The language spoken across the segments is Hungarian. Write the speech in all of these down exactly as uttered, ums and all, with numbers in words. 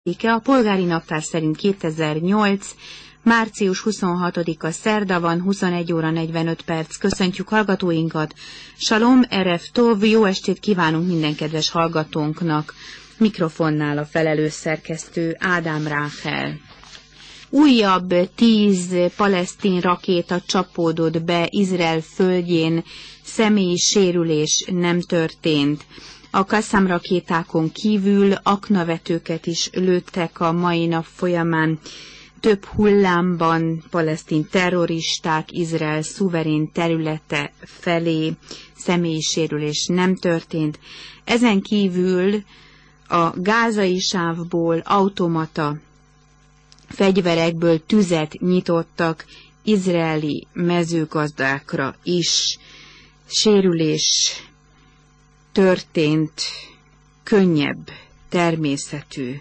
A polgári naptár szerint kétezer-nyolc. március huszonhatodika szerda van, huszonegy óra negyvenöt perc. Köszöntjük hallgatóinkat. Salom, Erev Tov, jó estét kívánunk minden kedves hallgatónknak. Mikrofonnál a felelős szerkesztő Ádám Ráhel. Újabb tíz palesztin rakéta csapódott be Izrael földjén, személyi sérülés nem történt. A Qassam rakétákon kívül aknavetőket is lőttek a mai nap folyamán. Több hullámban palesztin terroristák Izrael szuverén területe felé, személyi sérülés nem történt. Ezen kívül a gázai sávból automata fegyverekből tüzet nyitottak izraeli mezőgazdákra is. Sérülés történt, könnyebb természetű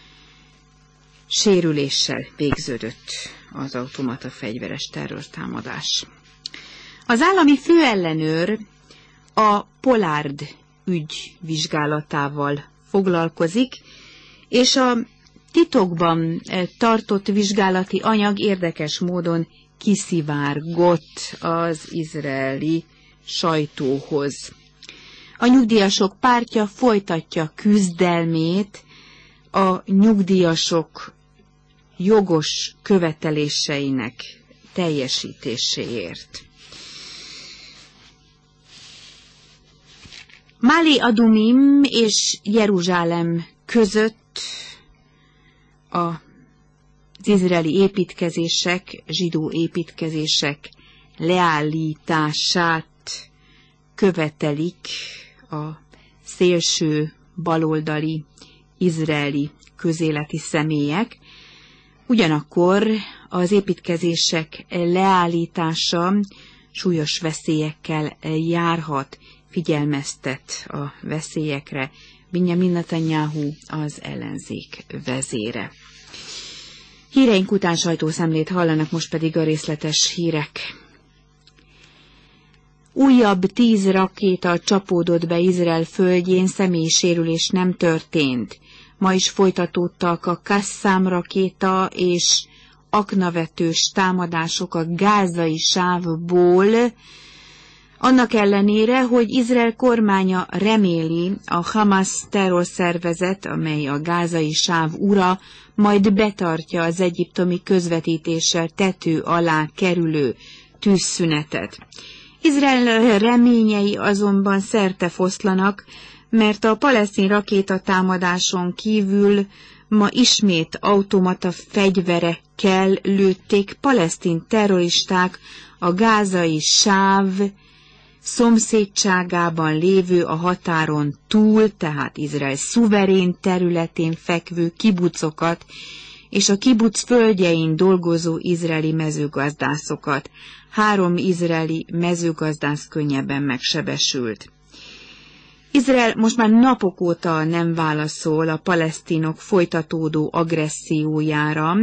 sérüléssel végződött az automata fegyveres terrortámadás. Az állami főellenőr a Pollard ügy vizsgálatával foglalkozik, és a titokban tartott vizsgálati anyag érdekes módon kiszivárgott az izraeli sajtóhoz. A nyugdíjasok pártja folytatja küzdelmét a nyugdíjasok jogos követeléseinek teljesítéséért. Máli Adumim és Jeruzsálem között az izraeli építkezések, zsidó építkezések leállítását követelik a szélső baloldali izraeli közéleti személyek. Ugyanakkor az építkezések leállítása súlyos veszélyekkel járhat, figyelmeztet a veszélyekre Binyamin Netanyahu, az ellenzék vezére. Híreink után sajtószemlét hallanak, most pedig a részletes hírek. Újabb tíz rakéta csapódott be Izrael földjén, személyi sérülés nem történt. Ma is folytatódtak a Qassam rakéta és aknavetős támadások a gázai sávból, annak ellenére, hogy Izrael kormánya reméli, a Hamas terrorszervezet, amely a gázai sáv ura, majd betartja az egyiptomi közvetítéssel tető alá kerülő tűzszünetet. Izrael reményei azonban szertefoszlanak, mert a palesztin rakétatámadáson kívül ma ismét automata fegyverekkel lőtték palesztin terroristák a gázai sáv szomszédságában lévő, a határon túl, tehát Izrael szuverén területén fekvő kibucokat és a kibuc földjein dolgozó izraeli mezőgazdászokat. Három izraeli mezőgazdász könnyebben megsebesült. Izrael most már napok óta nem válaszol a palesztinok folytatódó agressziójára,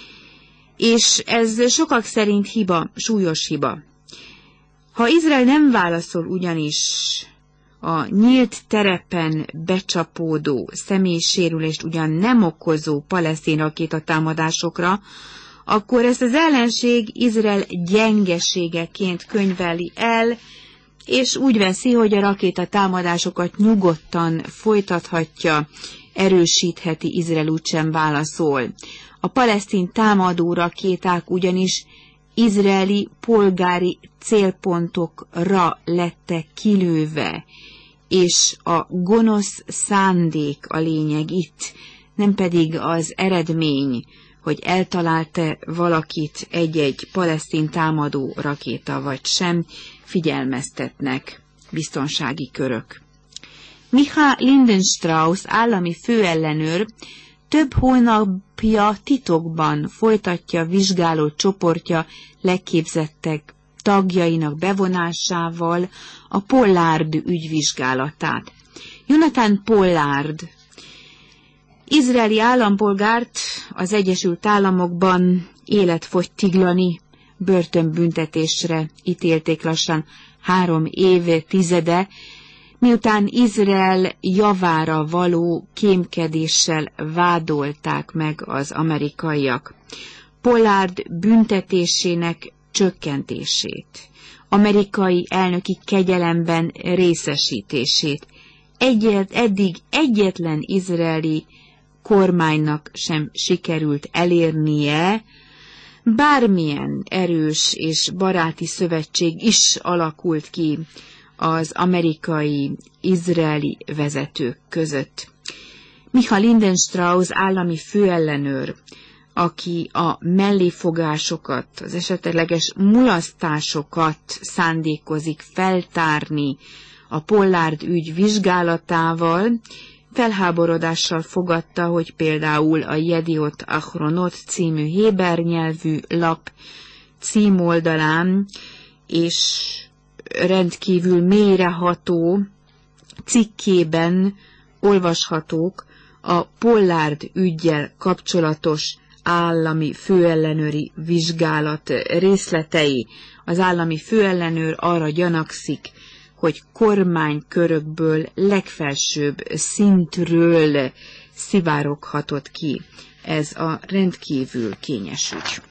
és ez sokak szerint hiba, súlyos hiba. Ha Izrael nem válaszol ugyanis a nyílt terepen becsapódó, személysérülést ugyan nem okozó palesztin rakétatámadásokra, akkor ezt az ellenség Izrael gyengeségeként könyveli el, és úgy veszi, hogy a rakétatámadásokat nyugodtan folytathatja, erősítheti, Izrael úgysem válaszol. A palesztin támadó rakéták ugyanis izraeli polgári célpontokra lettek kilőve, és a gonosz szándék a lényeg itt, nem pedig az eredmény, hogy eltalálta valakit egy-egy palesztin támadó rakéta vagy sem, figyelmeztetnek biztonsági körök. Micha Lindenstrauss állami főellenőr több hónapja titokban folytatja vizsgáló csoportja legképzettek tagjainak bevonásával a Pollard ügyvizsgálatát. Jonathan Pollard izraeli állampolgárt az Egyesült Államokban életfogytiglani börtönbüntetésre ítélték lassan három évtizede, miután Izrael javára való kémkedéssel vádolták meg az amerikaiak. Pollard büntetésének csökkentését, amerikai elnöki kegyelemben részesítését egyet, eddig egyetlen izraeli kormánynak sem sikerült elérnie, bármilyen erős és baráti szövetség is alakult ki az amerikai-izraeli vezetők között. Micha Lindenstrauss állami főellenőr, aki a melléfogásokat, az esetleges mulasztásokat szándékozik feltárni a Pollard ügy vizsgálatával, felháborodással fogadta, hogy például a Yediot Ahronot című héber nyelvű lap címoldalán és rendkívül mélyreható cikkében olvashatók a Pollard üggyel kapcsolatos állami főellenőri vizsgálat részletei. Az állami főellenőr arra gyanakszik, hogy kormánykörökből legfelsőbb szintről szivároghatott ki ez a rendkívül kényes ügy.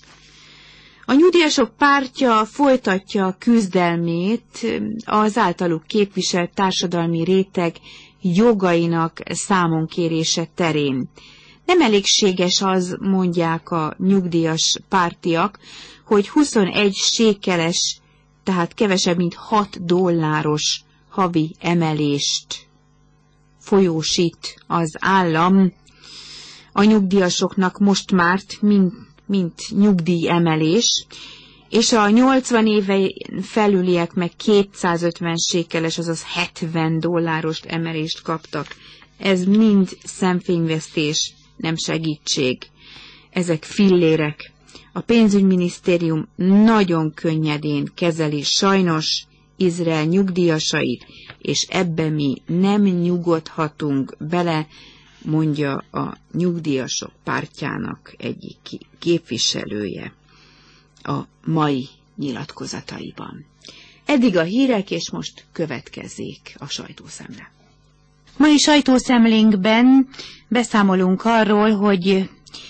A nyugdíjasok pártja folytatja a küzdelmét az általuk képviselt társadalmi réteg jogainak számonkérése terén. Nem elégséges az, mondják a nyugdíjas pártiak, hogy huszonegy sékeles, tehát kevesebb, mint hat dolláros havi emelést folyósít az állam a nyugdíjasoknak most már, mint, mint nyugdíjemelés, és a nyolcvan éve felüliek meg kétszázötven sékeles, azaz hetven dolláros emelést kaptak. Ez mind szemfényvesztés, nem segítség. Ezek fillérek. A pénzügyminisztérium nagyon könnyedén kezeli sajnos Izrael nyugdíjasait, és ebbe mi nem nyugodhatunk bele, mondja a nyugdíjasok pártjának egyik képviselője a mai nyilatkozataiban. Eddig a hírek, és most következzék a sajtószemle. Mai sajtószemlénkben beszámolunk arról, hogy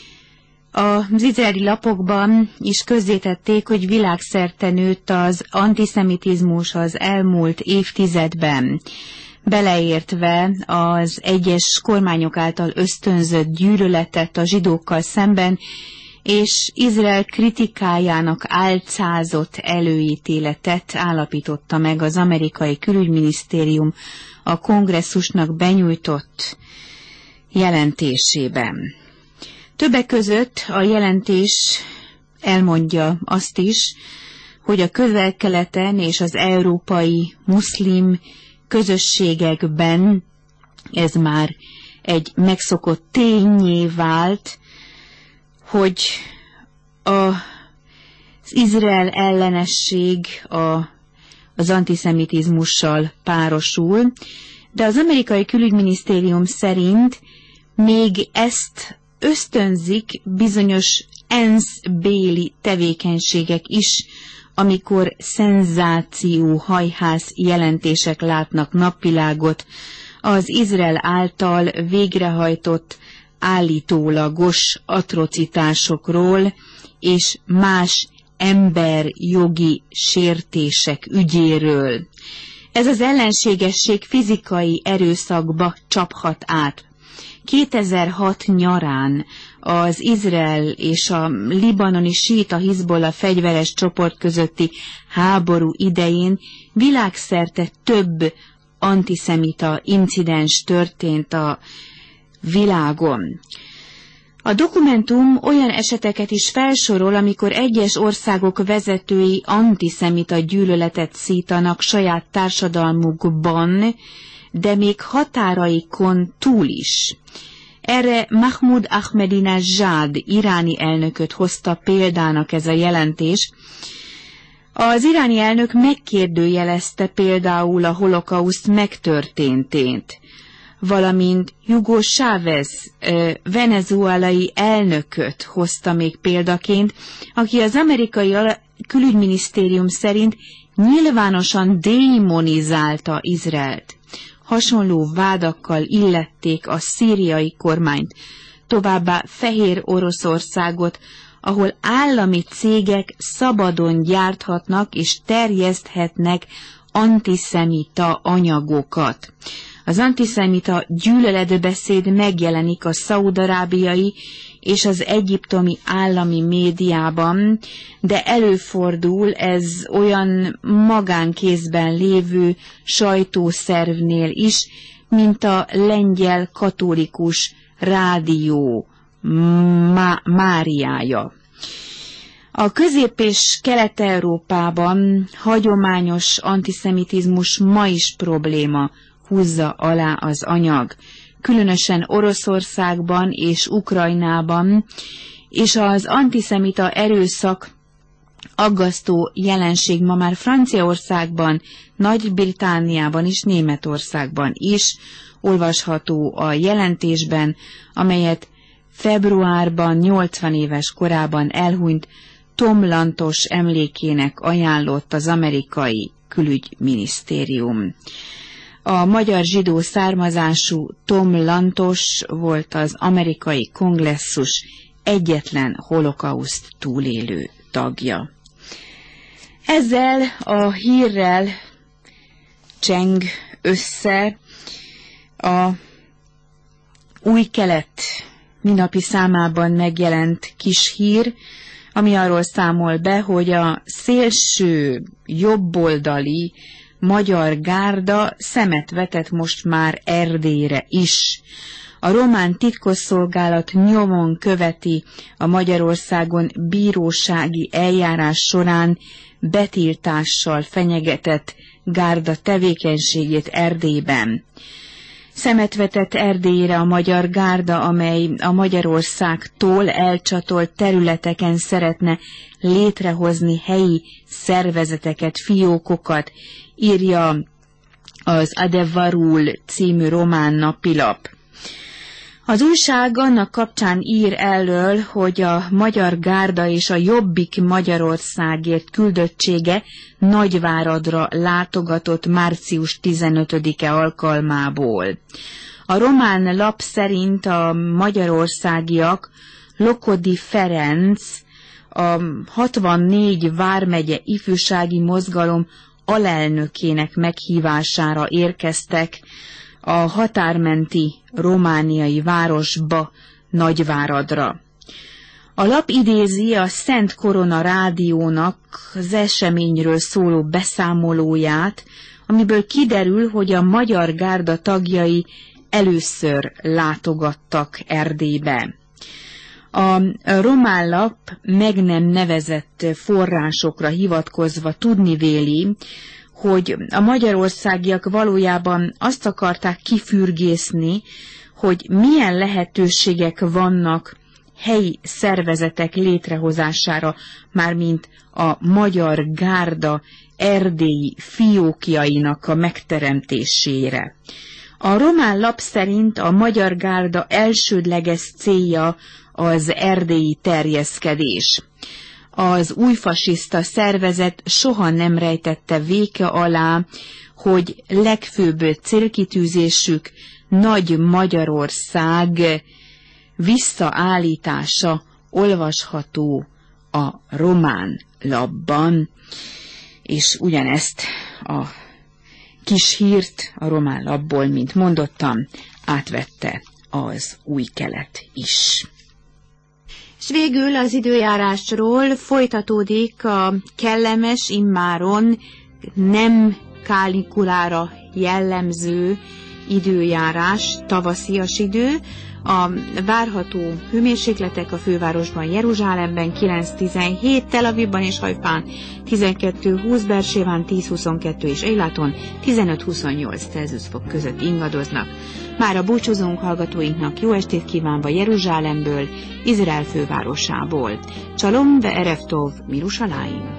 az izraeli lapokban is közzétették, hogy világszerte nőtt az antiszemitizmus az elmúlt évtizedben, beleértve az egyes kormányok által ösztönzött gyűlöletet a zsidókkal szemben, és Izrael kritikájának álcázott előítéletet állapította meg az amerikai külügyminisztérium a kongresszusnak benyújtott jelentésében. Többek között a jelentés elmondja azt is, hogy a Közel-Keleten és az európai muszlim közösségekben ez már egy megszokott tényé vált, hogy a, az Izrael ellenesség a, az antiszemitizmussal párosul, de az amerikai külügyminisztérium szerint még ezt ösztönzik bizonyos ENSZ-béli tevékenységek is, amikor szenzációhajhász jelentések látnak napvilágot az Izrael által végrehajtott állítólagos atrocitásokról és más emberjogi sértések ügyéről. Ez az ellenségesség fizikai erőszakba csaphat át. kétezer-hat nyarán az Izrael és a libanoni síita Hizbollah fegyveres csoport közötti háború idején világszerte több antiszemita incidens történt a világon. A dokumentum olyan eseteket is felsorol, amikor egyes országok vezetői antiszemita gyűlöletet szítanak saját társadalmukban, de még határaikon túl is. Erre Mahmoud Ahmadinejad iráni elnököt hozta példának ez a jelentés. Az iráni elnök megkérdőjelezte például a holokauszt megtörténtét, valamint Hugo Chávez venezuelai elnököt hozta még példaként, aki az amerikai külügyminisztérium szerint nyilvánosan démonizálta Izraelt. hasonló vádakkal illették a szíriai kormányt, továbbá Fehér Oroszországot, ahol állami cégek szabadon gyárthatnak és terjeszthetnek antiszemita anyagokat. Az antiszemita gyűlöletbeszéd megjelenik a szaúd-arábiai és az egyiptomi állami médiában, de előfordul ez olyan magánkézben lévő sajtószervnél is, mint a lengyel katolikus rádió Má- Máriája. A Közép- és Kelet-Európában hagyományos antiszemitizmus ma is probléma, húzza alá az anyag, különösen Oroszországban és Ukrajnában, és az antiszemita erőszak aggasztó jelenség ma már Franciaországban, Nagy-Britanniában és Németországban is olvasható a jelentésben, amelyet februárban nyolcvan éves korában elhunyt Tom Lantos emlékének ajánlott az amerikai külügyminisztérium. A magyar zsidó származású Tom Lantos volt az amerikai kongresszus egyetlen holokauszt túlélő tagja. Ezzel a hírrel cseng össze a Új Kelet minapi számában megjelent kis hír, ami arról számol be, hogy a szélső jobboldali magyar gárda szemet vetett most már Erdélyre is. A román titkosszolgálat nyomon követi a Magyarországon bírósági eljárás során betiltással fenyegetett gárda tevékenységét Erdélyben. Szemet vetett Erdélyre a magyar gárda, amely a Magyarországtól elcsatolt területeken szeretne létrehozni helyi szervezeteket, fiókokat, írja az Adevarul című román napilap. Az újság annak kapcsán ír elől, hogy a magyar gárda és a Jobbik Magyarországért küldöttsége Nagyváradra látogatott március tizenötödike alkalmából. A román lap szerint a magyarországiak Lokodi Ferenc, a hatvannégy vármegye ifjúsági mozgalom alelnökének meghívására érkeztek a határmenti romániai városba, Nagyváradra. A lap idézi a Szent Korona rádiónak az eseményről szóló beszámolóját, amiből kiderül, hogy a magyar gárda tagjai először látogattak Erdélybe. A román lap meg nem nevezett forrásokra hivatkozva tudnivéli, hogy a magyarországiak valójában azt akarták kifürgészni, hogy milyen lehetőségek vannak helyi szervezetek létrehozására, mármint a magyar gárda erdélyi fiókjainak a megteremtésére. A román lap szerint a magyar gárda elsődleges célja az erdélyi terjeszkedés. Az új fasiszta szervezet soha nem rejtette véke alá, hogy legfőbb célkitűzésük Nagy Magyarország visszaállítása, olvasható a román lapban, és ugyanezt a kis hírt a román lapból, mint mondottam, átvette az Új Kelet is. És végül az időjárásról folytatódik a kellemes, immáron nem kánikulára jellemző időjárás, tavaszias idő. A várható hőmérsékletek a fővárosban, Jeruzsálemben kilenc-tizenhét, Tel Avivban és Hajfán tizenkettő-húsz, Beerséván tíz-huszonkettő és Eilaton tizenöt-huszonnyolc Celsius fok között ingadoznak. Mára búcsúzunk hallgatóinknak, jó estét kívánva Jeruzsálemből, Izrael fővárosából. Csalom ve erev tov Mirushalayim.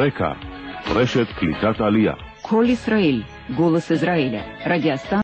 רקע, רשת קליטת עלייה. כל ישראל, גולס ישראל, רדיוסטן